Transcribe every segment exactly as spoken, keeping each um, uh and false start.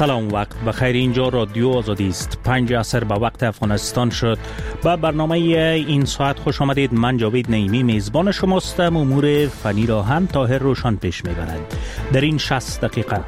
سلام، وقت بخیر. اینجا رادیو آزادی است. پنج عصر به وقت افغانستان شد. با برنامه این ساعت خوش آمدید. من جاوید نعیمی میزبان شماستم. امور فنی را هم طاهر روشن پیش میبرند. در این شصت دقیقه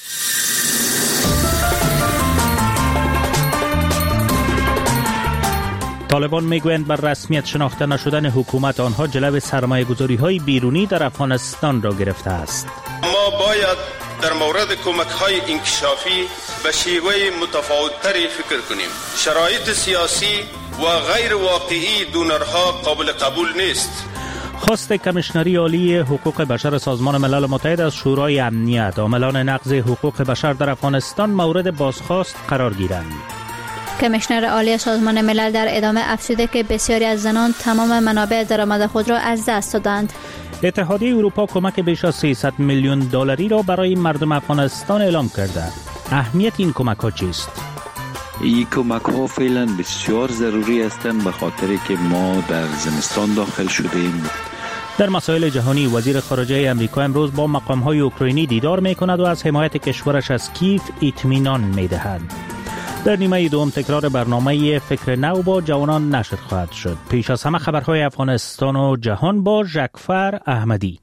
طالبان میگویند بر رسمیت شناخته نشدن حکومت آنها جلو سرمایه گذاری های بیرونی در افغانستان را گرفته است. ما باید در مورد کمک های انکشافی به شیوه متفاوت‌تری فکر کنیم. شرایط سیاسی و غیر واقعی دونرها قابل قبول نیست. خواست کمیشنری عالی حقوق بشر سازمان ملل متحد از شورای امنیت عاملان نقض حقوق بشر در افغانستان مورد بازخواست قرار گیرند. کمیشنر عالی سازمان ملل در ادامه افزوده که بسیاری از زنان تمام منابع درآمد خود را از دست دادند. اتحادیه اروپا کمک بیش از سیصد میلیون دلاری را برای مردم افغانستان اعلام کرده. اهمیت این کمک ها چیست؟ این کمک ها فعلا بسیار ضروری هستند به خاطر که ما در زمستان داخل شدیم. در مسائل جهانی وزیر خارجه امریکا امروز با مقام های اوکراینی دیدار می کند و از حمایت کشورش از کیف اطمینان می دهد. در نیمه دوم تکرار برنامه فکر نو با جوانان نشر خواهد شد. پیش از همه خبرهای افغانستان و جهان با ژکفر احمدی.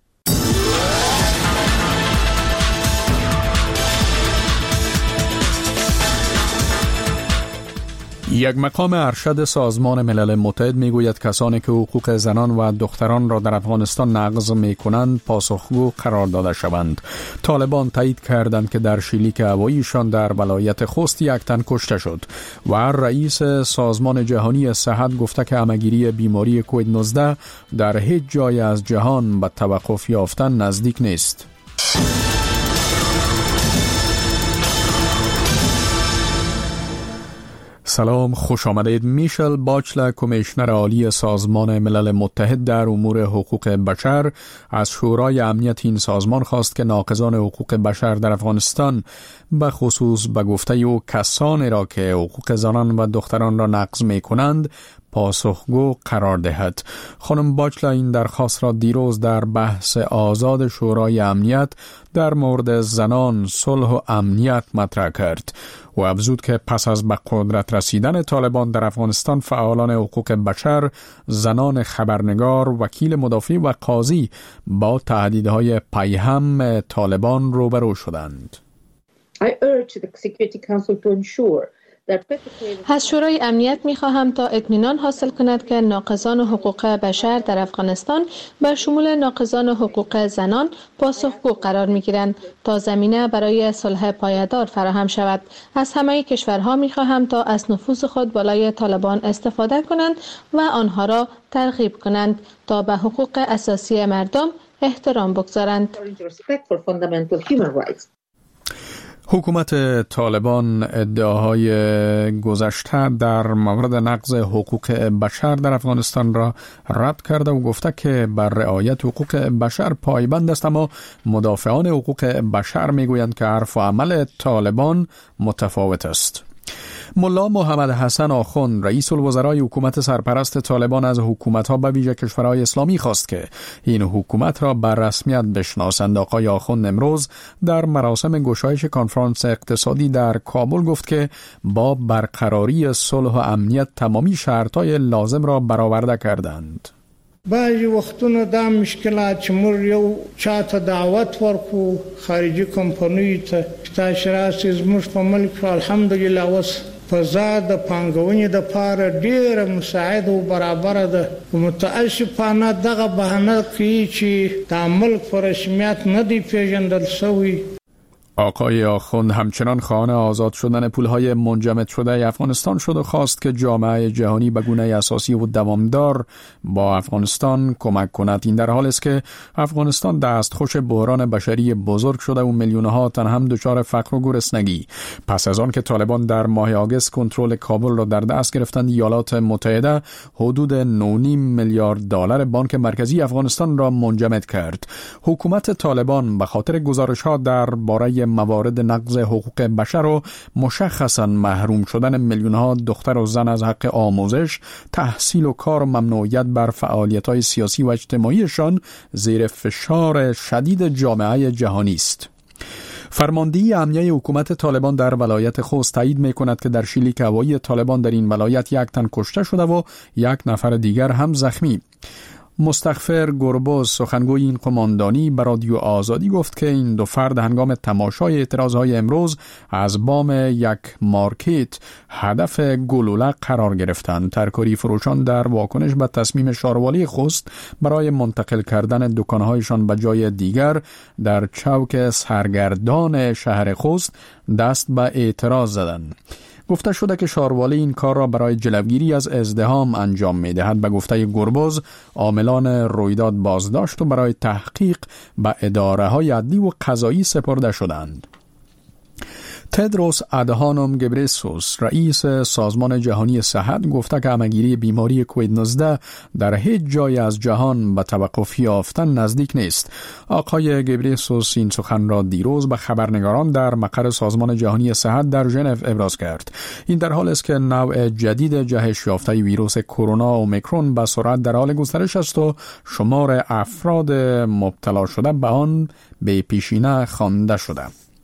یک مقام ارشد سازمان ملل متحد میگوید کسانی که حقوق زنان و دختران را در افغانستان نقض میکنند پاسخگو قرار داده شوند. طالبان تایید کردند که در شلیک هواییشان در ولایت خوست یک تن کشته شد و رئیس سازمان جهانی صحت گفته که همه‌گیری بیماری کووید نوزده در هیچ جای از جهان به توقف یافتن نزدیک نیست. سلام، خوش آمدید. میشل باچلر کمیشنر عالی سازمان ملل متحد در امور حقوق بشر از شورای امنیت این سازمان خواست که ناقضان حقوق بشر در افغانستان به خصوص به گفته او کسانی را که حقوق زنان و دختران را نقض می کنند پاسخگو قرار دهد. خانم باچلر این درخواست را دیروز در بحث آزاد شورای امنیت در مورد زنان، صلح و امنیت مطرح کرد و افزود که پس از به قدرت رسیدن طالبان در افغانستان فعالان حقوق بشر، زنان خبرنگار، وکیل مدافع و قاضی با تهدیدهای پیهم طالبان روبرو شدند. I urge the Security Council to ensure از شورای امنیت می خواهم تا اطمینان حاصل کند که ناقضان حقوق بشر در افغانستان به شمول ناقضان حقوق زنان پاسخگو قرار می گیرند تا زمینه برای صلح پایدار فراهم شود. از همه کشورها می خواهم تا از نفوذ خود بالای طالبان استفاده کنند و آنها را ترغیب کنند تا به حقوق اساسی مردم احترام بگذارند. حکومت طالبان ادعاهای گذشته در مورد نقض حقوق بشر در افغانستان را رد کرده و گفته که بر رعایت حقوق بشر پایبند است، اما مدافعان حقوق بشر میگویند که حرف و عمل طالبان متفاوت است. ملا محمد حسن آخوند رئیس الوزرای حکومت سرپرست طالبان از حکومت‌ها به ویژه کشورهای اسلامی خواست که این حکومت را بر رسمیت بشناسند. آقای آخوند امروز در مراسم گشایش کنفرانس اقتصادی در کابل گفت که با برقراری صلح و امنیت تمامی شرط‌های لازم را برآورده کردند. بعضی وختونه دا مشکلات چې موږ یو چاته دعوت ورکو خارجي کمپنیو ته تاسو راسئ زموږ په ملک الحمدلله اوس فضا د پانګونې د پاره ډیره مساعده او برابر ده. متاسفانه دغه بهانه کوي چې د ملک پر رسمیت نه دی پیژندل شوی. آقای آخوند همچنان خواهان آزاد شدن پولهای منجمد شده افغانستان شد و خواست که جامعه جهانی به گونه اساسی و دوامدار با افغانستان کمک کند. این در حال است که افغانستان دستخوش بحران بشری بزرگ شده و میلیون‌ها تن هم دچار فقر و گرسنگی. پس از آن که طالبان در ماه آگوست کنترل کابل را در دست گرفتند، ایالات متحده حدود نه و نیم میلیارد دلار بانک مرکزی افغانستان را منجمد کرد. حکومت طالبان به خاطر گزارش‌ها درباره موارد نقض حقوق بشر و مشخصاً محروم شدن میلیون‌ها دختر و زن از حق آموزش، تحصیل و کار و ممنوعیت بر فعالیت‌های سیاسی و اجتماعیشان زیر فشار شدید جامعه جهانی است. فرماندهی امنیه حکومت طالبان در ولایت خوست تایید می‌کند که در شلیک هوایی طالبان در این ولایت یک تن کشته شده و یک نفر دیگر هم زخمی. مستغفر گربز سخنگوی این قماندانی به رادیو آزادی گفت که این دو فرد هنگام تماشای اعتراضهای امروز از بام یک مارکت هدف گلوله قرار گرفتند. ترکاری فروشان در واکنش به تصمیم شاروالی خوست برای منتقل کردن دکانهایشان به جای دیگر در چوک سرگردان شهر خوست دست به اعتراض زدند. گفته شده که شاروالی این کار را برای جلوگیری از ازدحام انجام می‌دهد. به گفته گربز، عاملان رویداد بازداشت و برای تحقیق به اداره‌های عدلی و قضایی سپرده شدند. تدروس ادهانوم گبریسوس رئیس سازمان جهانی صحت گفته که همه‌گیری بیماری کووید نوزده در هیچ جای از جهان به توقف یافتن نزدیک نیست. آقای گبریسوس این سخن را دیروز به خبرنگاران در مقر سازمان جهانی صحت در ژنو ابراز کرد. این در حالی است که نوع جدید جهش یافته ویروس کرونا اومیکرون به سرعت در حال گسترش است و شمار افراد مبتلا شده به آن به پیشینه خوانده شده.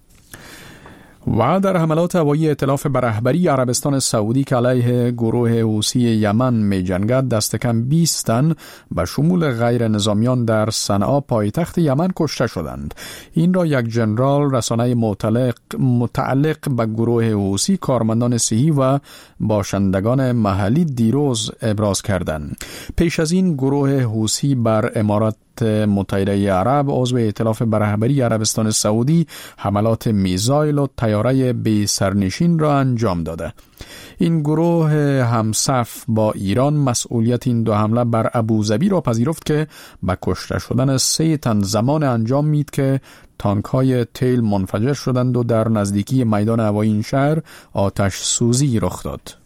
و در حملات هوایی ائتلاف به رهبری عربستان سعودی که علیه گروه حوثی یمن می جنگد دست کم بیست تن به شمول غیر نظامیان در صنعا پایتخت یمن کشته شدند. این را یک ژنرال رسانه متعلق, متعلق به گروه حوثی، کارمندان صحی و باشندگان محلی دیروز ابراز کردند. پیش از این گروه حوثی بر امارات متحده عرب عضو ائتلاف به رهبری عربستان سعودی حملات میزایل و طیاره بی سرنشین را انجام داده. این گروه همصف با ایران مسئولیت این دو حمله بر ابوظبی را پذیرفت که به کشته شدن سه تن زمان انجام مید که تانک های تیل منفجر شدند و در نزدیکی میدان هوایی این شهر آتش سوزی رخ داد.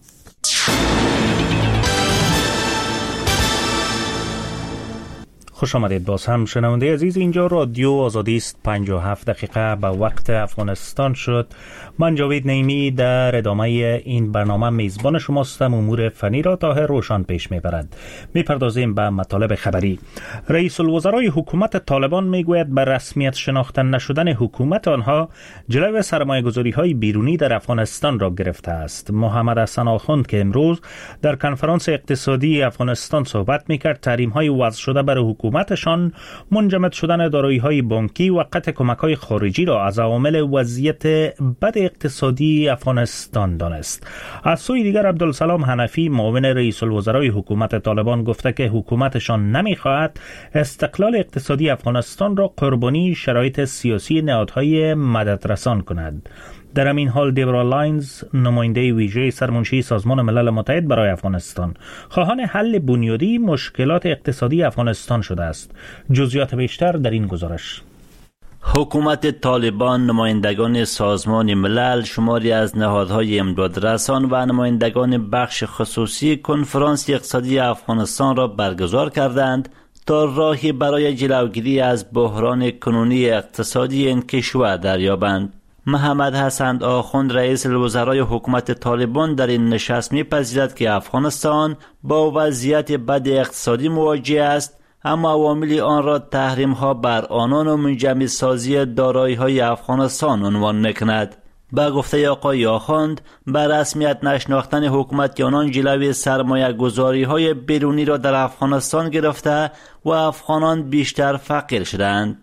خوش آمدید باز هم شنونده عزیز. اینجا رادیو آزادی است. پنجاه و هفت دقیقه به وقت افغانستان شد. من جاوید نعیمی در ادامه این برنامه میزبان شماستم. امور فنی را تا روشن پیش میبرد. میپردازیم به مطالب خبری. رئیس الوزرای حکومت طالبان میگوید به رسمیت شناخته نشدن حکومت آنها جلوی سرمایه گذاری های بیرونی در افغانستان را گرفته است. محمد حسن آخوند که امروز در کنفرانس اقتصادی افغانستان صحبت میکرد، تحریم های وضع شده بر حکومتشان منجمد شدن دارایی‌های بانکی و قطع کمک‌های خارجی را از عوامل وضعیت بد اقتصادی افغانستان دانست. از سوی دیگر عبدالسلام حنفی معاون رئیس الوزرای حکومت طالبان گفته که حکومتشان نمی‌خواهد استقلال اقتصادی افغانستان را قربانی شرایط سیاسی نهادهای مددرسان کند. در همین حال دیبرا لاینز، نماینده ویژه سرمنشی سازمان ملل متحد برای افغانستان، خواهان حل بنیادی مشکلات اقتصادی افغانستان شده است. جزئیات بیشتر در این گزارش. حکومت طالبان، نمایندگان سازمان ملل، شماری از نهادهای امدادرسان و نمایندگان بخش خصوصی کنفرانس اقتصادی افغانستان را برگزار کردند تا راهی برای جلوگیری از بحران کنونی اقتصادی این کشور دریابند. محمد حسن آخوند رئیس الوزرای حکومت طالبان در این نشست می‌پذیرد که افغانستان با وضعیت بد اقتصادی مواجه است، اما عوامل آن را تحریم‌ها بر آنان و منجمد سازی دارایی‌های افغانستان عنوان می‌کند. با گفته آقای آخوند، بر رسمیت نشناختن حکومت آنان جلوی سرمایه گذاری های بیرونی را در افغانستان گرفته و افغانان بیشتر فقیر شدند.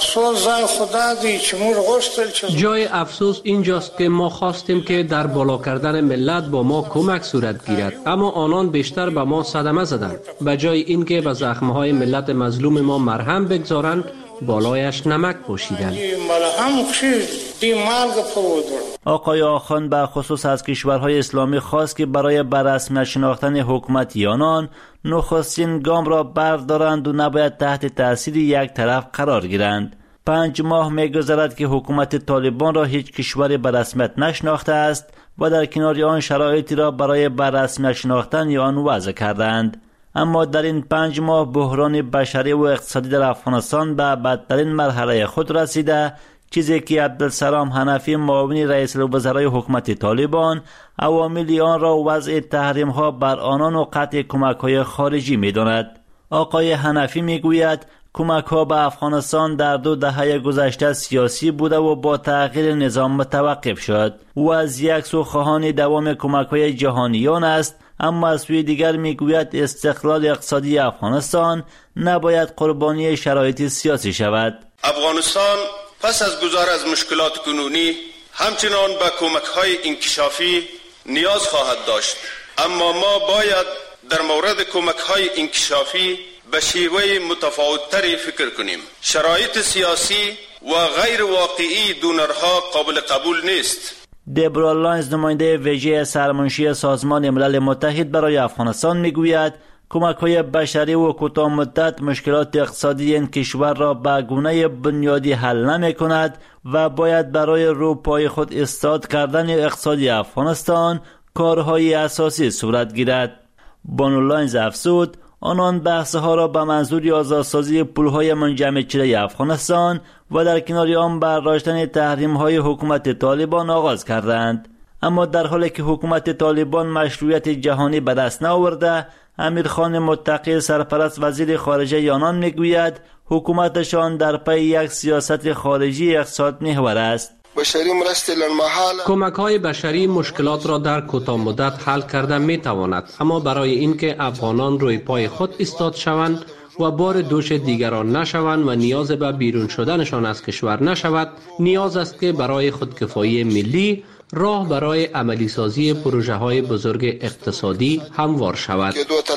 جای افسوس اینجاست که ما خواستیم که در بالا کردن ملت با ما کمک صورت گیرد، اما آنان بیشتر به ما صدمه زدند. به جای اینکه به زخمهای ملت مظلوم ما مرهم بگذارند، بالایش نمک پوشیدند. آقای آخوند به خصوص از کشورهای اسلامی خواست که برای بررسمی شناختن حکومت آنان نخستین گام را بردارند و نباید تحت تاثیر یک طرف قرار گیرند. پنج ماه می‌گذرد که حکومت طالبان را هیچ کشوری به رسمیت نشناخته است و در کنار آن شرایطی را برای بررسمی شناختن آن وضع کردند. اما در این پنج ماه بحران بشری و اقتصادی در افغانستان به بدترین مرحله خود رسیده، چیزی که عبدالسلام حنفی معاون رئیس الوزرای حکومت طالبان عوامل آن را وضع تحریم ها بر آنان و قطع کمک های خارجی می داند. آقای حنفی می گوید کمک ها به افغانستان در دو دهه گذشته سیاسی بوده و با تغییر نظام متوقف شد و از یک سو خواهان دوام کمک های جهانیان است، اما از سوی دیگر میگوید استقلال اقتصادی افغانستان نباید قربانی شرایط سیاسی شود. افغانستان پس از گذر از مشکلات کنونی همچنان به کمک های انکشافی نیاز خواهد داشت، اما ما باید در مورد کمک های انکشافی به شیوه متفاوت‌تری فکر کنیم. شرایط سیاسی و غیر واقعی دونرها قابل قبول نیست. دبرا لاینز، نماینده ویژه سرمنشی سازمان ملل متحد برای افغانستان میگوید کمک‌های بشری و کوتاه مدت مشکلات اقتصادی این کشور را به گونه بنیادی حل نمی‌کند و باید برای روپای خود استاد کردن اقتصادی افغانستان کارهای اساسی صورت گیرد. بانو لاینز افزود آنان بحث‌ها را به منظور آزادسازی پول‌های منجمد شده افغانستان و در کنار آن برداشتن تحریم‌های حکومت طالبان آغاز کردند، اما در حالی که حکومت طالبان مشروعیت جهانی به دست نآورده، امیرخان متقی سرپرست وزیر خارجه آنان میگوید حکومتشان در پی یک سیاست خارجی اقتصاد محور است. کمک های بشری مشکلات را در کوتاه مدت حل کرده می تواند، اما برای اینکه افغانان روی پای خود ایستاد شوند و بار دوش دیگران نشوند و نیاز به بیرون شدنشان از کشور نشود، نیاز است که برای خودکفایی ملی راه برای عملی سازی پروژه های بزرگ اقتصادی هموار شود.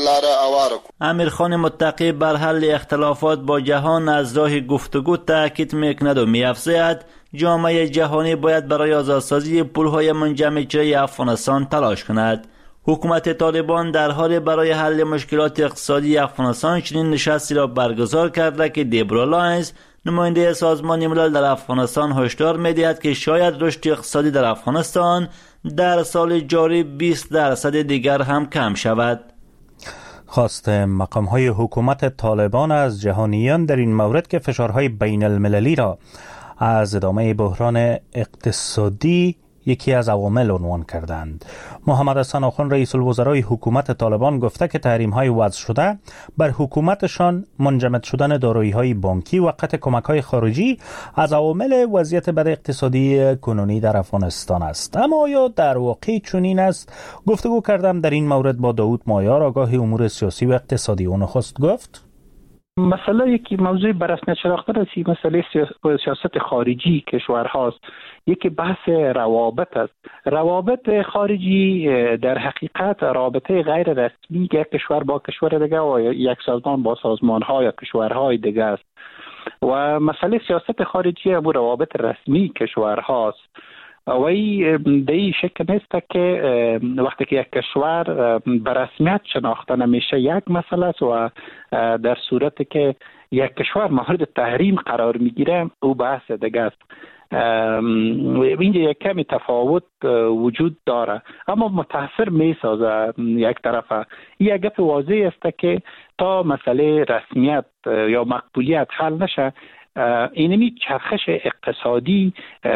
امیرخان متقی بر حل اختلافات با جهان از راه گفتگو تاکید میکند و می‌افزاید جامعه جهانی باید برای آزادسازی پول‌های منجمد شده افغانستان تلاش کند. حکومت طالبان در حال برای حل مشکلات اقتصادی افغانستان چنین نشستی را برگزار کرده که دبرا لاینز، نماینده سازمان ملل در افغانستان، هشدار می‌دهد که شاید رشد اقتصادی در افغانستان در سال جاری بیست درصد دیگر هم کم شود. خواست مقام‌های حکومت طالبان از جهانیان در این مورد که فشارهای بین المللی را از ادامه بحران اقتصادی یکی از عوامل عنوان کردند. محمد حسن آخوند رئیس الوزرای حکومت طالبان گفته که تحریم‌های وضع شده بر حکومتشان منجمد شدن دارایی‌های بانکی و قطع کمک‌های خارجی از عوامل وضعیت بد اقتصادی کنونی در افغانستان است. اما آیا در واقع چنین است؟ گفتگو کردم در این مورد با داود مایار، آگاه امور سیاسی و اقتصادی. او نخست گفت مسئله یکی موضوع به رسمیت شناخته رسید، مسئله سیاست خارجی کشور هاست. یکی بحث روابط است. روابط خارجی در حقیقت رابطه غیر رسمی یک کشور با کشور دیگه و یک سازمان با سازمان ها یا کشورهای دیگه است و مسئله سیاست خارجی امور روابط رسمی کشور هاست. و ای دی شک نیست که وقتی که یک کشور به رسمیت شناخته نمیشه یک مسئله است و در صورتی که یک کشور مورد تحریم قرار میگیره او بحث دیگه است. اینجا یک کمی تفاوت وجود داره اما متاثر میسازه یک طرفه. این یک گپ واضح است که تا مسئله رسمیت یا مقبولیت حل نشه اینمی چرخش اقتصادی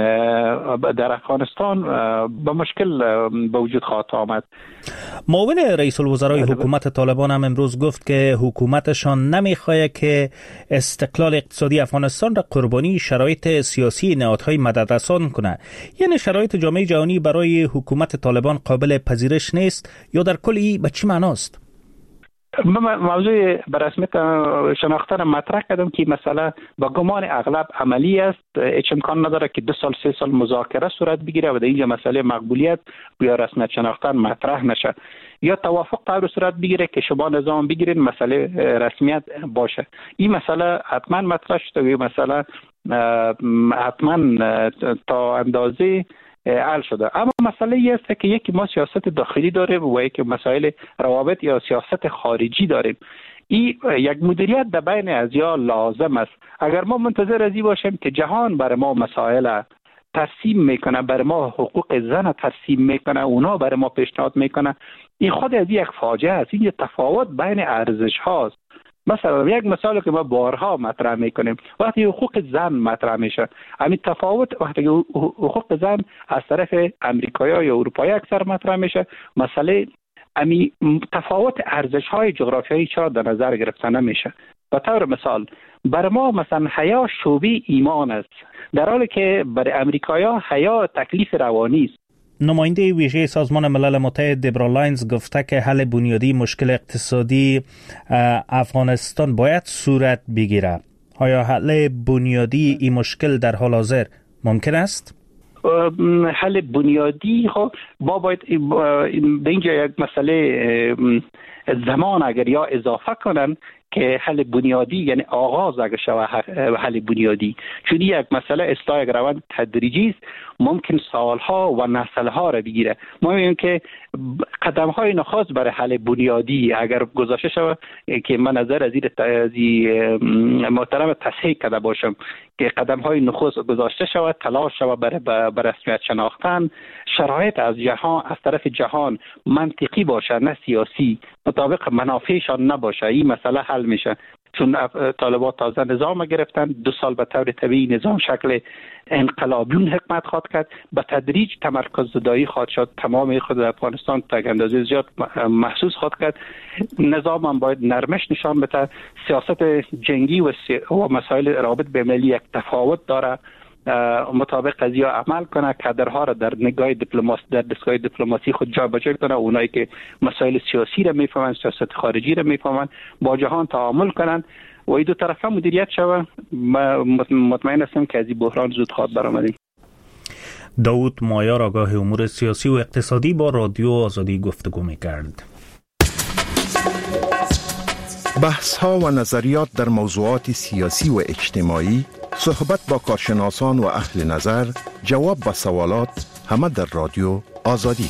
در افغانستان به مشکل به وجود خواهد آمد. معاون رئیس الوزرای حکومت طالبان هم امروز گفت که حکومتشان نمیخواهد که استقلال اقتصادی افغانستان را قربانی شرایط سیاسی نهادهای مددرسان کنه. یعنی شرایط جامعه جهانی برای حکومت طالبان قابل پذیرش نیست یا در کل این به چی معناست؟ موضوع به رسمیت شناخته را مطرح کردم که مثلا با گمان اغلب عملی است، هیچ امکان نداره که دو سال سه سال مذاکره صورت بگیره و در اینجا مسئله مقبولیت یا رسمیت شناختن مطرح نشه یا توافق طور صورت بگیره که شما نظام بگیرین مسئله رسمیت باشه. این مسئله حتما مطرح شده و مسئله حتما تا اندازه حل شده. اما مسئله ای است که یکی ما سیاست داخلی داریم و یکی مسائل روابط یا سیاست خارجی داریم. این یک مدیریت در بین ازیا لازم است. اگر ما منتظر ازی باشیم که جهان بر ما مسائل ترسیم میکنه، بر ما حقوق زن ترسیم میکنه، اونا بر ما پیشنهاد میکنه، این خود از یک فاجعه است. این تفاوت بین ارزش هاست. مثلا یک مثال که ما بارها مطرح میکنیم وقتی حقوق زن مطرح میشه، همین تفاوت وقتی حقوق زن از طرف امریکایی یا اروپایی اکثر مطرح میشه، مسئله امی تفاوت ارزش های جغرافیایی چرا در نظر گرفته نمیشه؟ به طور مثال بر ما مثلا حیا شعبه ایمان است، در حالی که برای امریکایی‌ها حیا تکلیف روانی است. نماینده ویژه سازمان ملل متحد دبرا لاینز گفته که حل بنیادی مشکل اقتصادی افغانستان باید صورت بگیره. آیا حل بنیادی این مشکل در حال حاضر ممکن است؟ حل بنیادی خب ما باید به اینجا یک مسئله زمان اگر یا اضافه کنن که حل بنیادی یعنی آغاز اگر شود حل بنیادی، چون یک مسئله اصلاح یک روند تدریجی است، ممکن سالها و نسلها را بگیره. ما میگیم که قدم های نخست برای حل بنیادی اگر گذاشته شود که من نظر از این محترم تصحیح کرده باشم که قدم های نخست گذاشته شود، تلاش شود برای به رسمیت شناختن، شرایط از جهان از طرف جهان منطقی باشه نه سیاسی، مطابق منافعشان نباشه، این مسئله حل میشه. چون طالبان تازه نظام گرفتن، دو سال به طور طبیعی نظام شکل انقلابیون حکمت خواهد کرد، به تدریج تمرکز زدایی خواهد شد، تمام خود افغانستان تا اندازه زیاد محسوس خواهد کرد. نظام هم باید نرمش نشان بده، سیاست جنگی و, سی... و مسائل رابط بین‌المللی یک تفاوت داره، مطابق قضیه عمل کنه، کادرها را در نگاه دیپلماسی در دستگاه دیپلماسی خود جابجا کنه، اونایی که مسائل سیاسی را میفهمن، سیاست خارجی را میفهمن، با جهان تعامل کنن و این دو طرفه مدیریت شود. مطمئن هستم که از این بحران زود خواهد برآمدیم. داود مایار آگاه امور سیاسی و اقتصادی با رادیو آزادی گفتگو می‌کرد. بحث ها و نظریات در موضوعات سیاسی و اجتماعی، صحبت با کارشناسان و اهل نظر، جواب به سوالات، همه در رادیو آزادی.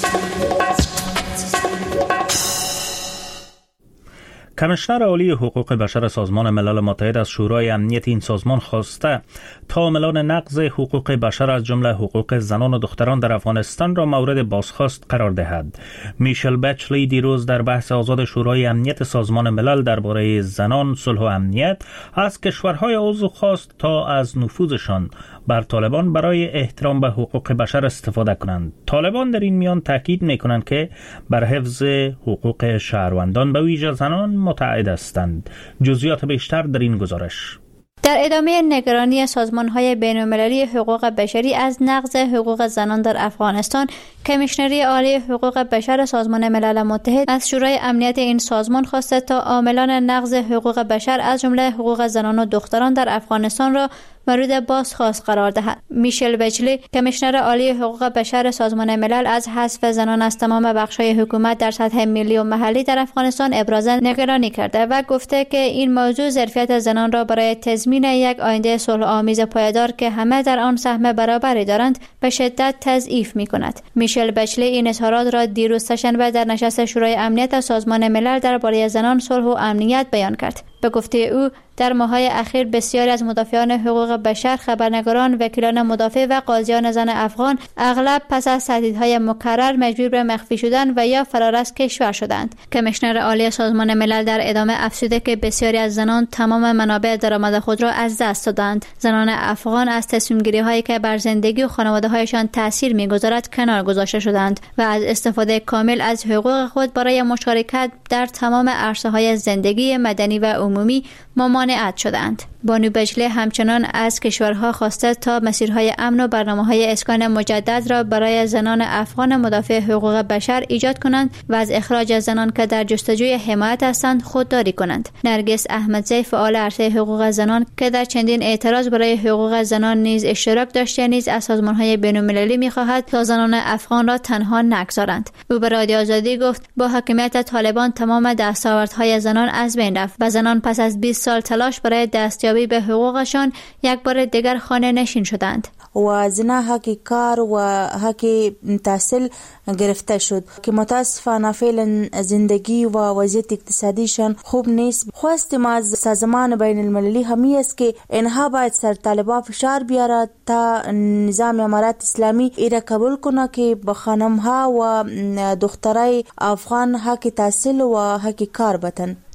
کمیشنر عالی حقوق بشر سازمان ملل متحد از شورای امنیت این سازمان خواسته تا عاملان نقض حقوق بشر از جمله حقوق زنان و دختران در افغانستان را مورد بازخواست قرار دهد. میشل بچلی دیروز در بحث آزاد شورای امنیت سازمان ملل درباره زنان، صلح و امنیت از کشورهای عضو خواست تا از نفوذشان بر طالبان برای احترام به حقوق بشر استفاده کنند. طالبان در این میان تاکید می‌کنند که بر حفظ حقوق شهروندان به ویژه زنان متعهد هستند. جزئیات بیشتر در این گزارش. در ادامه نگرانی سازمان‌های بین‌المللی حقوق بشری از نقض حقوق زنان در افغانستان، کمیشنری عالی حقوق بشر سازمان ملل متحد از شورای امنیت این سازمان خواسته تا عاملان نقض حقوق بشر از جمله حقوق زنان و دختران در افغانستان را مورد بازخواست قرار دهد. میشل بچلی، کمیشنر عالی حقوق بشر سازمان ملل، از حذف زنان از تمام بخش‌های حکومت در سطح ملی و محلی در افغانستان ابراز نگرانی کرده و گفته که این موضوع ظرفیت زنان را برای تضمین یک آینده صلح‌آمیز پایدار که همه در آن سهم برابری دارند به شدت تضعیف می‌کند. میشل بچلی این اظهارات را دیروز سه‌شنبه در نشست شورای امنیت سازمان ملل درباره زنان، صلح و امنیت بیان کرد. به گفته او، در ماه‌های اخیر بسیاری از مدافعان حقوق بشر، خبرنگاران، وکیلان مدافع و قاضیان زن افغان اغلب پس از تهدیدهای مکرر مجبور به مخفی شدن و یا فرار از کشور شدند. کمیشنر عالی سازمان ملل در ادامه افزوده که بسیاری از زنان تمام منابع درآمد خود را از دست دادند. زنان افغان از تصمیم‌گیری‌هایی که بر زندگی و خانواده‌هایشان تأثیر می‌گذارد کنار گذاشته شدند و از استفاده کامل از حقوق خود برای مشارکت در تمام عرصه‌های زندگی مدنی و عمومی ممانعت شدند. بانو بجلی همچنان از کشورها خواسته تا مسیرهای امن و برنامه‌های اسکان مجدد را برای زنان افغان مدافع حقوق بشر ایجاد کنند و از اخراج زنان که در جستجوی حمایت هستند خودداری کنند. نرگس احمدزی، فعال عرصه حقوق زنان که در چندین اعتراض برای حقوق زنان نیز اشتراک داشته، نیز از سازمان‌های بین‌المللی می‌خواهد تا زنان افغان را تنها نگذارند. او به رادیو آزادی گفت با حاکمیت طالبان تمام دستاوردهای زنان از بین رفت و زنان پس از بیست سال تلاش برای دستیابی به حقوقشان یک بار دیگر خانه نشین شدند. و زنا حق کار و حق تحصیل گرفته شد که متاسفانه فعلا زندگی و وضعیت اقتصادیشان خوب نیست. خواستیم از سازمان بین المللی همی است که اینها باید سر طالبان فشار بیاره تا نظام امارات اسلامی ایره قبول کنه که به خانم ها و دخترای افغان حق تحصیل و حق کار بتن.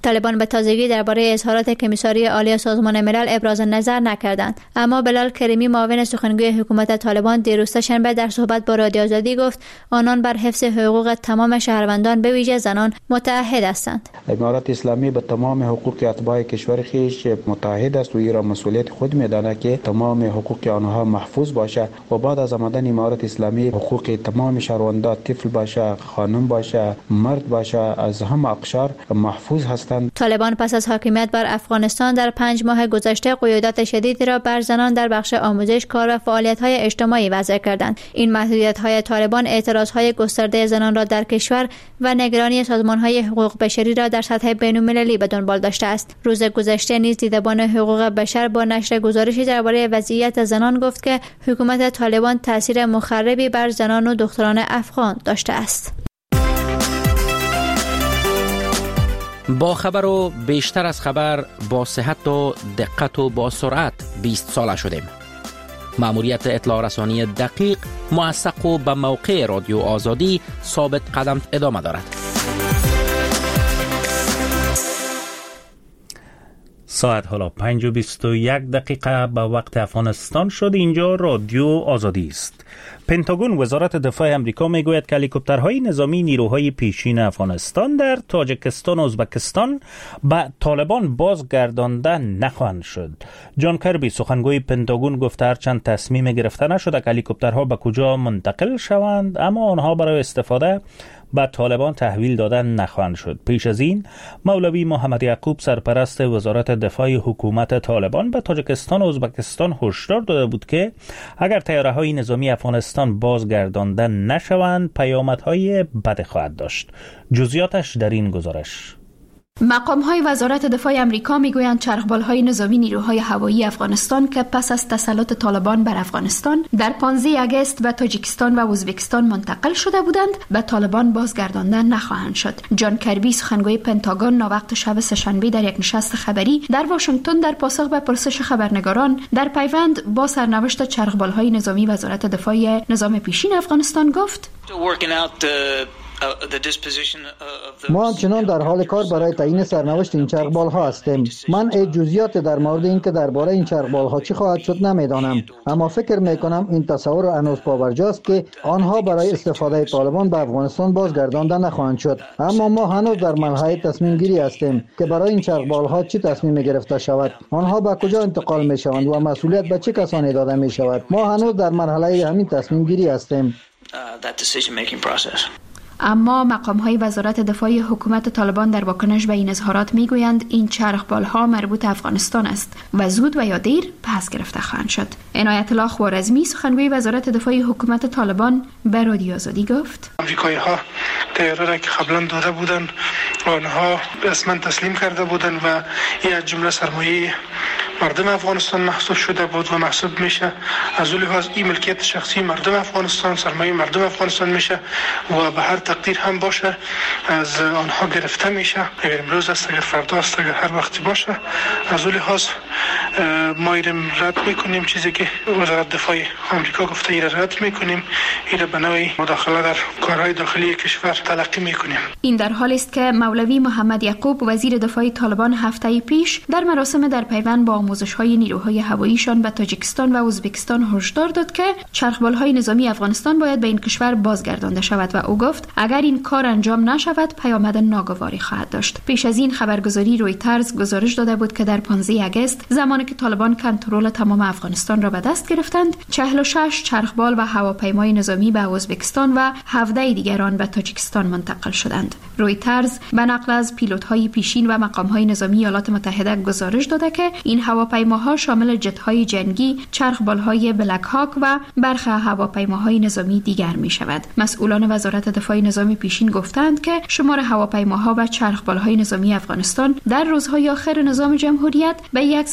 طالبان به تازگی درباره اظهارات کمیساری عالی سازمان ملل ابراز نظر نکردند، اما بلال کریمی معاون سخنگوی حکومت طالبان دیروز شنبه در صحبت با رادیو آزادی گفت آنان بر حفظ حقوق تمام شهروندان به ویژه زنان متعهد هستند. امارات اسلامی به تمام حقوق اتباع کشور خیش متعهد است و این را مسئولیت خود می‌داند که تمام حقوق آنها محفوظ باشه و بعد از آمدن امارات اسلامی حقوق تمام شهروندان، طفل باشه، خانم باشه، مرد باشه، از همه اقشار محفوظ هستند. طالبان پس از حاکمیت بر افغانستان در پنج ماه گذشته قیودات شدیدی را بر زنان در بخش آموزش، کار و فعالیت‌های اجتماعی وضع کردند. این محدودیت‌های طالبان اعتراض‌های گسترده زنان را در کشور و نگرانی سازمان‌های حقوق بشری را در سطح بین‌المللی به دنبال داشته است. روز گذشته نیز دیدبان حقوق بشر با نشر گزارشی درباره وضعیت زنان گفت که حکومت طالبان تاثیر مخربی بر زنان و دختران افغان داشته است. با خبر و بیشتر از خبر، با صحت و دقت و با سرعت بیست ساله شدیم. مأموریت اطلاع رسانی دقیق، موثق و به موقع رادیو آزادی ثابت قدم ادامه دارد. ساعت حالا پنج و بیست و یک دقیقه به وقت افغانستان شد. اینجا رادیو آزادی است. پنتاگون وزارت دفاع امریکا میگوید که هلیکوپترهای نظامی نیروهای پیشین افغانستان در تاجیکستان و ازبکستان به طالبان بازگردانده نخواهند شد. جان کربی سخنگوی پنتاگون گفته هرچند تصمیم گرفته نشده که هلیکوپترها به کجا منتقل شوند، اما آنها برای استفاده به طالبان تحویل دادن نخواهند شد. پیش از این مولوی محمد یعقوب سرپرست وزارت دفاع حکومت طالبان به تاجیکستان و ازبکستان هشدار داده بود که اگر طیاره‌های نظامی افغانستان بازگردانده نشوند پیامدهای بد خواهد داشت. جزئیاتش در این گزارش. مقام‌های وزارت دفاع آمریکا میگویند چرخبال‌های نظامی نیروهای هوایی افغانستان که پس از تسلط طالبان بر افغانستان در پانزده آگوست به تاجیکستان و ازبکستان منتقل شده بودند به طالبان بازگردانده نخواهند شد. جان کربی سخنگوی پنتاگون ناوقت شب سه‌شنبه در یک نشست خبری در واشنگتن در پاسخ به پرسش خبرنگاران در پیوند با سرنوشت چرخبال‌های نظامی وزارت دفاع نظام پیشین افغانستان گفت: ما همچنان در حال کار برای تعیین سرنوشت این چرخبال ها هستیم. من ای جزئیات در مورد اینکه درباره این چرخبال ها چی خواهد شد نمیدانم، اما فکر میکنم این تصور هنوز پابرجاست که آنها برای استفاده طالبان به افغانستان بازگردانده نخواهند شد. اما ما هنوز در مرحله تصمیم گیری هستیم که برای این چرخبال ها چی تصمیم گرفته شود، آنها به کجا انتقال می شوند و مسئولیت به چه کسانی داده می شود. ما هنوز در مرحله همین تصمیم گیری هستیم. اما مقام‌های وزارت دفاع حکومت طالبان در واکنش به این اظهارات میگویند این چرخبال‌ها مربوط افغانستان است و زود و یا دیر پس گرفته خواهند شد. عنایت الله خوارزمی سخنگوی وزارت دفاع حکومت طالبان به رادیو آزادی گفت: آمریکایی‌ها طیاره را که قبلا داده بودند آنها رسما تسلیم کرده بودند و این از جمله سرمایه مردم افغانستان محسوب شده بود و محسوب میشه. از اون لحاظ این ملکیت شخصی مردم افغانستان، سرمایه مردم افغانستان میشه و به هر تقدیر هم باشه از آنها گرفته میشه. اگر امروز است، اگر فردا است، اگر هر وقتی باشه. از اون لحاظ ما ایرم رد میکنیم، چیزی که وزارت دفاع آمریکا گفته ایره رد میکنیم، ایره به نوعی مداخله در کارهای داخلی کشور تلقی میکنیم. این در حالی است که مولوی محمد یعقوب وزیر دفاع طالبان هفته پیش در مراسم در پیوند با آموزش‌های نیروهای هواییشان به تاجیکستان و ازبکستان هشدار داد که چرخبال‌های نظامی افغانستان باید به این کشور بازگردانده شود و او گفت اگر این کار انجام نشود پیامد ناگواری خواهد داشت. پیش از این خبرگزاری رویترز گزارش داده بود که در پانزده آگوست زمانی که طالبان کنترل تمام افغانستان را به دست گرفتند، چهل و شش چرخبال و هواپیمای نظامی به ازبکستان و هفده دیگران به تاجیکستان منتقل شدند. رویترز به نقل از پیلوت‌های پیشین و مقام‌های نظامی ایالات متحده گزارش داده که این هواپیماها شامل جت‌های جنگی، چرخبال‌های بلک هاک و برخی هواپیماهای نظامی دیگر می‌شود. مسئولان وزارت دفاع نظامی پیشین گفتند که شمار هواپیماها و چرخبال‌های نظامی افغانستان در روزهای آخر نظام جمهوریت به صد و چهل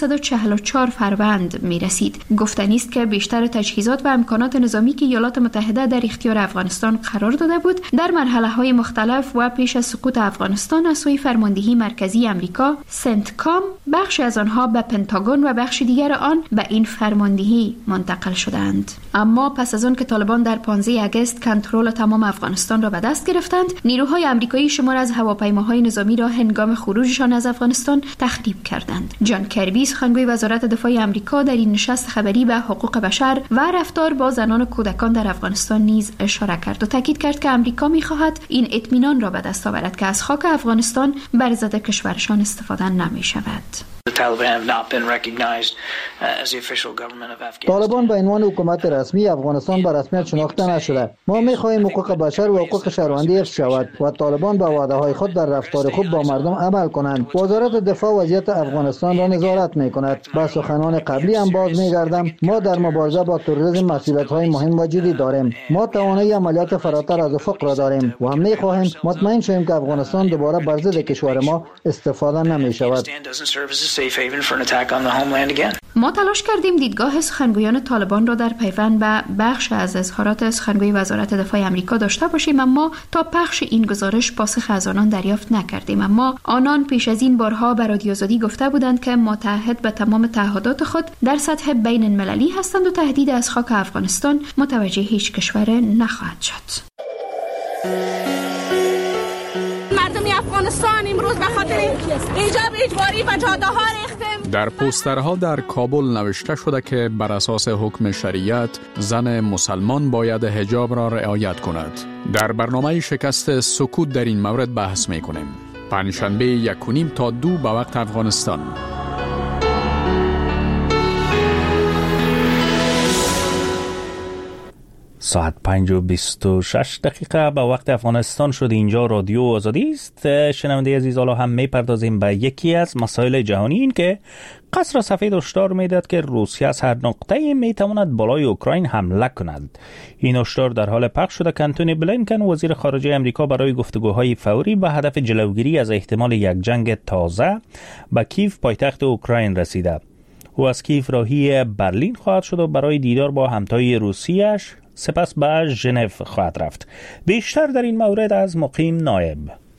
چهل و چهار فروند می رسید. گفتنی است که بیشتر تجهیزات و امکانات نظامی که ایالات متحده در اختیار افغانستان قرار داده بود در مرحله های مختلف و پیش از سقوط افغانستان از سوی فرماندهی مرکزی امریکا سنتکام بخش از آنها به پنتاگون و بخش دیگر آن به این فرماندهی منتقل شدند. اما پس از آن که طالبان در پانزده آگوست کنترل تمام افغانستان را به دست گرفتند، نیروهای آمریکایی شمار از هواپیماهای نظامی را هنگام خروجشان از افغانستان تخریب کردند. جان کربی سخنگوی وزارت دفاع آمریکا در این نشست خبری به حقوق بشر و رفتار با زنان و کودکان در افغانستان نیز اشاره کرد و تاکید کرد که آمریکا می‌خواهد این اطمینان را به دست آورد که از خاک افغانستان بر ضد کشورشان استفاده نمی‌شود. طالبان به عنوان حکومت رسمی افغانستان به رسمیت شناخته نشده. ما می‌خواهیم حقوق بشر و حقوق شهروندی حفظ شود و طالبان به وعده‌های خود در رفتار خوب با مردم عمل کنند. وزارت دفاع وضعیت افغانستان را نظارت می‌کند. با سخنان قبلی هم باز می‌گردم، ما در مبارزه با تروریسم مسئولیت‌های مهم و جدی داریم. ما توانایی عملیات فراتر از افق را داریم و هم می‌خواهیم مطمئن شویم که افغانستان دوباره بر ضد کشور ما استفاده نمی‌شود. ما تلاش کردیم دیدگاه سخنگویان طالبان را در پیوند به بخش از اظهارات سخنگوی وزارت دفاع آمریکا داشته باشیم، اما تا پخش این گزارش پاسخ از آنان دریافت نکردیم. اما آنان پیش از این بارها به رادیو آزادی گفته بودند که متحد به تمام تعهدات خود در سطح بین المللی هستند و تهدید از خاک افغانستان متوجه هیچ کشور نخواهد شد. مردم افغانستان امروز به خاطر ایجاب اجباری و جاده ها ریختیم. در پوسترها در کابل نوشته شده که بر اساس حکم شریعت زن مسلمان باید حجاب را رعایت کند. در برنامه شکست سکوت در این مورد بحث می‌کنیم. پنجشنبه یک و نیم تا دو به وقت افغانستان. ساعت پنج و بیست و شش دقیقه به وقت افغانستان شد. اینجا رادیو آزادی است. شنونده عزیز، حالا هم میپردازیم به یکی از مسائل جهانی، این که قصر سفید هشدار میداد که روسیه از هر نقطه‌ای میتواند بالای اوکراین حمله کند. این هشدار در حال پخش شده که انتونی بلینکن وزیر خارجه امریکا برای گفتگوهای فوری به هدف جلوگیری از احتمال یک جنگ تازه به کیف پایتخت اوکراین رسیده. او از کیف راهی برلین خواهد شد و برای دیدار با همتای روسیه‌اش سپس به ژنو خواهد رفت. بیشتر در این مورد از مقیم نایب.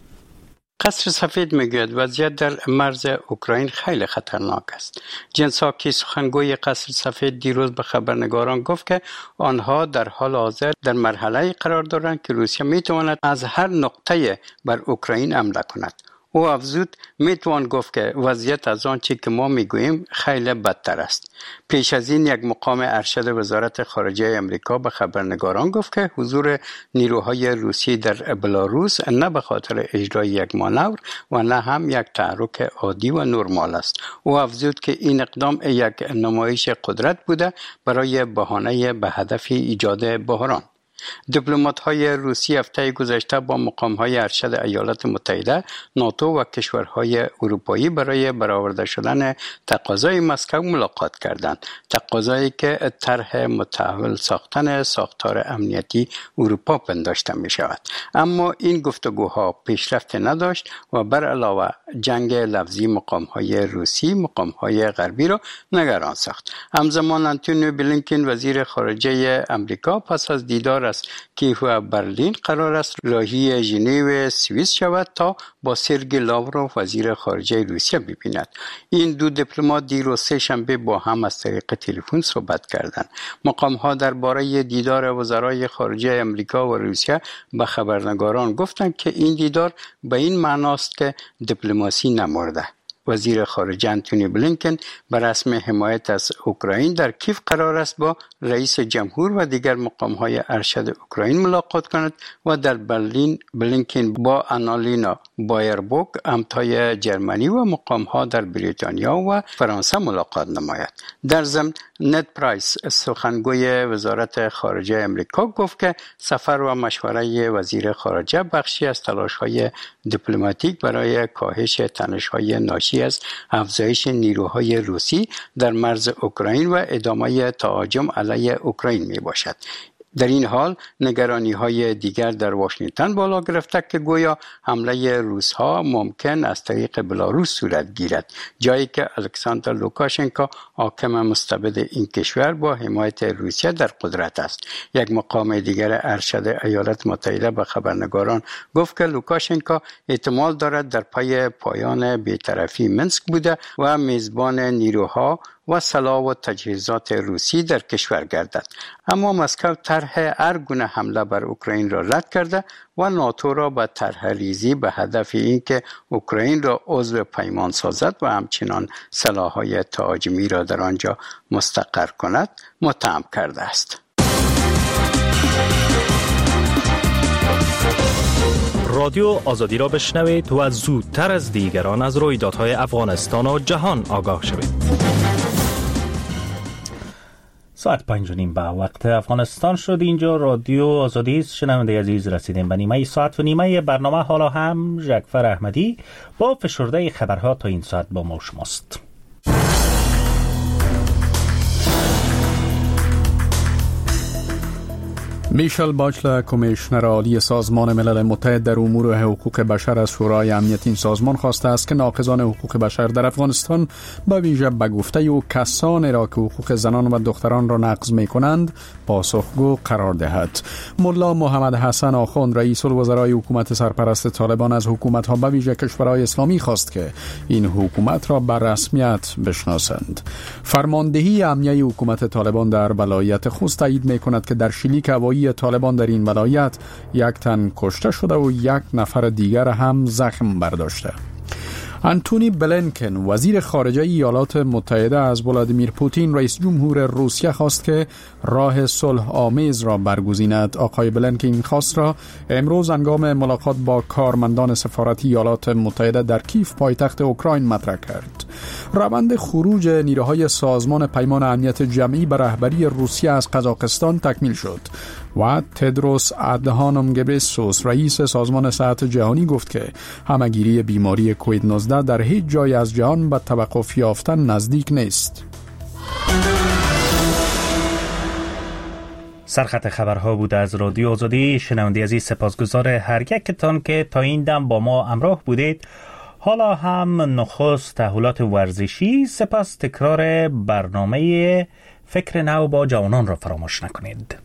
قصر سفید میگوید وضعیت در مرز اوکراین خیلی خطرناک است. جن ساکی سخنگوی قصر سفید دیروز به خبرنگاران گفت که آنها در حال حاضر در مرحله قرار دارند که روسیه میتواند از هر نقطه بر اوکراین حمله کند. او افزود میتوان گفت که وضعیت از آنچه که ما میگوییم خیلی بدتر است. پیش از این یک مقام ارشد وزارت خارجه امریکا به خبرنگاران گفت که حضور نیروهای روسی در بلاروس نه به خاطر اجرای یک مانور و نه هم یک تحرک عادی و نرمال است. او افزود که این اقدام یک نمایش قدرت بوده برای بهانه به هدف ایجاد بحران. دیپلمات‌های روسی هفته گذشته با مقام‌های ارشد ایالات متحده، ناتو و کشورهای اروپایی برای برآورده شدن تقاضای مسکو ملاقات کردند. تقاضایی که طرح متحول ساختن ساختار امنیتی اروپا پنداشته می‌شود. اما این گفتگوها پیشرفت نداشت و بر علاوه جنگ لفظی مقام‌های روسی مقام‌های غربی را نگران ساخت. همزمان انتونی بلینکن وزیر خارجه امریکا پس از دیدار کیف و برلین قرار است راهی ژنو سوئیس شود تا با سرگئی لاوروف وزیر خارجه روسیه ببیند. این دو دیپلمات دیروز سه شنبه با هم از طریق تلفن صحبت کردند. مقام‌ها درباره دیدار وزرای خارجه امریکا و روسیه به خبرنگاران گفتند که این دیدار به این معناست که دیپلماسی نمرده. وزیر خارجه انتونی بلینکن به رسم حمایت از اوکراین در کیف قرار است با رئیس جمهور و دیگر مقام‌های ارشد اوکراین ملاقات کند و در برلین بلینکن با آنالینا بایربوک همتای جرمنی و مقام‌ها در بریتانیا و فرانسه ملاقات نماید. در ضمن نت پرایس سخنگوی وزارت خارجه امریکا گفت که سفر و مشوره وزیر خارجه بخشی از تلاش‌های دیپلماتیک برای کاهش تنش‌های ناشی از افزایش نیروهای روسی در مرز اوکراین و ادامه تهاجم علیه اوکراین می باشد. در این حال نگرانی های دیگر در واشنگتن بالا گرفته که گویا حمله روس‌ها ممکن از طریق بلاروس صورت گیرد، جایی که الکساندر لوکاشنکو حاکم مستبد این کشور با حمایت روسیه در قدرت است. یک مقام دیگر ارشد ایالات متحده به خبرنگاران گفت که لوکاشنکو احتمال دارد در پای پایان بی‌طرفی منسک بوده و میزبان نیروها و سلاح و تجهیزات روسی در کشور گردد. اما مسکو طرح هر گونه حمله بر اوکراین را رد کرده و ناتو را به طرح ریزی به هدف اینکه اوکراین را عضو پیمان سازد و همچنان سلاح‌های تهاجمی را در آنجا مستقر کند متهم کرده است. رادیو آزادی را بشنوید و زودتر از دیگران از رویدادهای افغانستان و جهان آگاه شوید. ساعت پنج و نیم به وقت افغانستان شد. اینجا رادیو آزادی است. شنونده عزیز، رسیدیم به نیمه ساعت و نیمه برنامه. حالا هم ژکفر احمدی با فشرده خبرها تا این ساعت با ما شماست. میشل باچلر، کمیشنر عالی سازمان ملل متحد در امور حقوق بشر، از شورای امنیت این سازمان خواسته است که ناقضان حقوق بشر در افغانستان به ویژه به گفته او کسانی را که حقوق زنان و دختران را نقض می کنند پاسخگو قرار دهد. ملا محمد حسن آخوند، رئیس الوزرای حکومت سرپرست طالبان، از حکومت ها به ویژه کشورهای اسلامی خواست که این حکومت را به رسمیت بشناسند. فرماندهی امنیه حکومت طالبان در ولایت خوست تایید می کند که در شلیک هوایی طالبان در این ولایت یک تن کشته شده و یک نفر دیگر هم زخم برداشته. آنتونی بلینکن، وزیر خارجه ایالات متحده، از ولادیمیر پوتین رئیس جمهور روسیه خواست که راه صلح آمیز را برگزیند. آقای بلینکن این خواست را امروز هنگام ملاقات با کارمندان سفارت ایالات متحده در کیف پایتخت اوکراین مطرح کرد. روند خروج نیروهای سازمان پیمان امنیت جمعی به رهبری روسیه از قزاقستان تکمیل شد و تدروس ادهانوم گبریسوس، رئیس سازمان صحت جهانی، گفت که همهگیری بیماری کووید نوزده در هیچ جای از جهان به توقف یافتن نزدیک نیست. سرخط خبرها بود از رادیو آزادی. شنونده عزیز، سپاسگزار هر یکتان که تا این دم با ما همراه بودید. حالا هم نخست تحولات ورزشی، سپس تکرار برنامه فکر نو با جوانان را فراموش نکنید.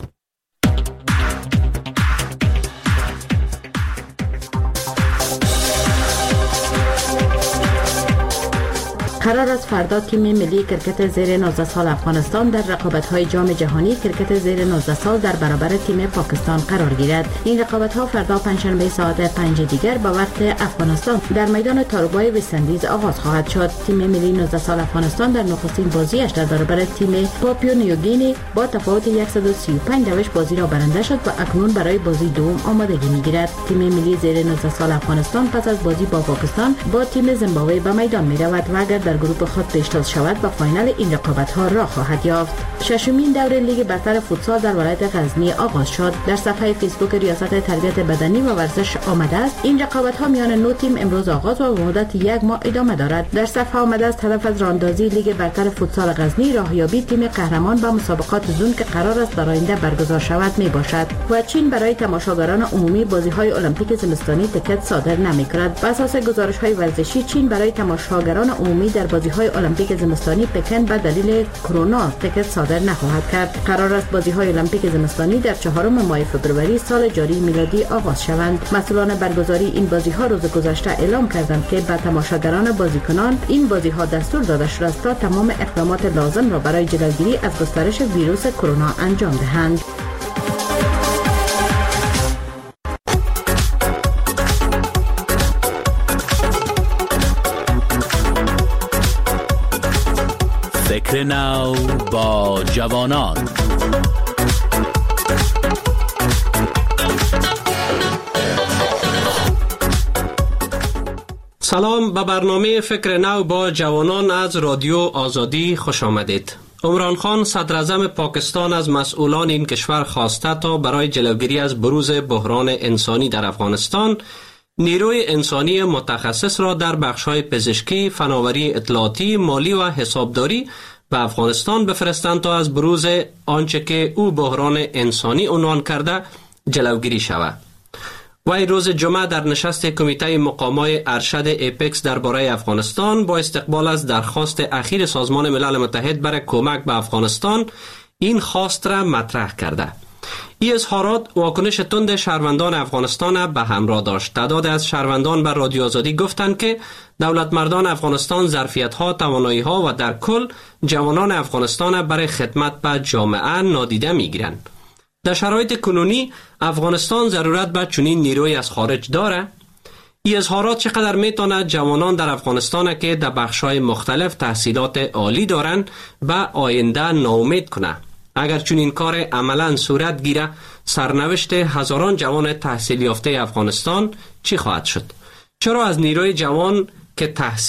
قرار است فردا تیم ملی کرکت زیر نوزده سال افغانستان در رقابت‌های جام جهانی کرکت زیر نوزده سال در برابر تیم پاکستان قرار گیرد. این رقابت‌ها فردا پنجشنبه ساعت پنج دیگر با وقت افغانستان در میدان تاروبای وست‌اندیز آغاز خواهد شد. تیم ملی نوزده سال افغانستان در نخستین بازیش در برابر تیم پاپیو نیوگینی با تفاوت صد و سی و پنج روش بازی را برنده شد و اکنون برای بازی دوم آمادگی می‌گیرد. تیم ملی زیر نوزده سال افغانستان پس از بازی با پاکستان با تیم زیمبابوه به میدان می‌رود و اگر در گروه خود پیشتاز شود و فاینال این رقابت‌ها را خواهد یافت. ششمین دور لیگ برتر فوتسال در ولایت غزنی آغاز شد. در صفحه فیسبوک ریاست تربیت بدنی و ورزش آمده است این رقابت‌ها میان نو تیم امروز آغاز و به مدت یک ماه ادامه دارد. در صفحه آمده است هدف از راندازی لیگ برتر فوتسال غزنی راهیابی تیم قهرمان به مسابقات زون که قرار است در آینده برگزار شود میباشد و چین برای تماشاگران عمومی بازی‌های المپیک زمستانی تکت صادر نمی‌کند. بر اساس گزارش‌های ورزشی چین برای تماشاگران عمومی در بازی‌های المپیک زمستانی پکن به دلیل کرونا تکت صادر نخواهد کرد. قرار است بازی‌های المپیک زمستانی در چهارم ماه فوریه سال جاری میلادی آغاز شوند. مسئولان برگزاری این بازی‌ها روز گذشته اعلام کردند که به تماشاگران بازیکنان این بازی‌ها دستور داده شده است تا تمام اقدامات لازم را برای جلوگیری از گسترش ویروس کرونا انجام دهند. فکر نو با جوانان. سلام، به برنامه فکر نو با جوانان از رادیو آزادی خوش آمدید. عمران خان صدر اعظم پاکستان از مسئولان این کشور خواسته تا برای جلوگیری از بروز بحران انسانی در افغانستان نیروی انسانی متخصص را در بخش‌های پزشکی، فناوری اطلاعاتی، مالی و حسابداری به افغانستان بفرستند تا از بروز آنچه که او بحران انسانی عنوان کرده جلوگیری شود. وی روز جمعه در نشست کمیته مقامای ارشد اپکس درباره افغانستان با استقبال از درخواست اخیر سازمان ملل متحد برای کمک به افغانستان این خواست را مطرح کرده. این اظهارات واکنش تند شهروندان افغانستان به همراه داشت. تعداد از شهروندان به رادیو آزادی گفتند که دولت مردان افغانستان ظرفیت‌ها، توانایی‌ها و در کل جوانان افغانستان برای خدمت به جامعه نادیده می‌گیرند. در شرایط کنونی افغانستان ضرورت به چنین نیروی از خارج داره. این اظهارات چقدر میتواند جوانان در افغانستان که در بخش‌های مختلف تحصیلات عالی دارند به آینده ناامید کنه. اگر چنین کار عملاً صورت گیره، سرنوشت هزاران جوان تحصیل یافته افغانستان چی خواهد شد؟ چرا از نیروی جوان که تحصیل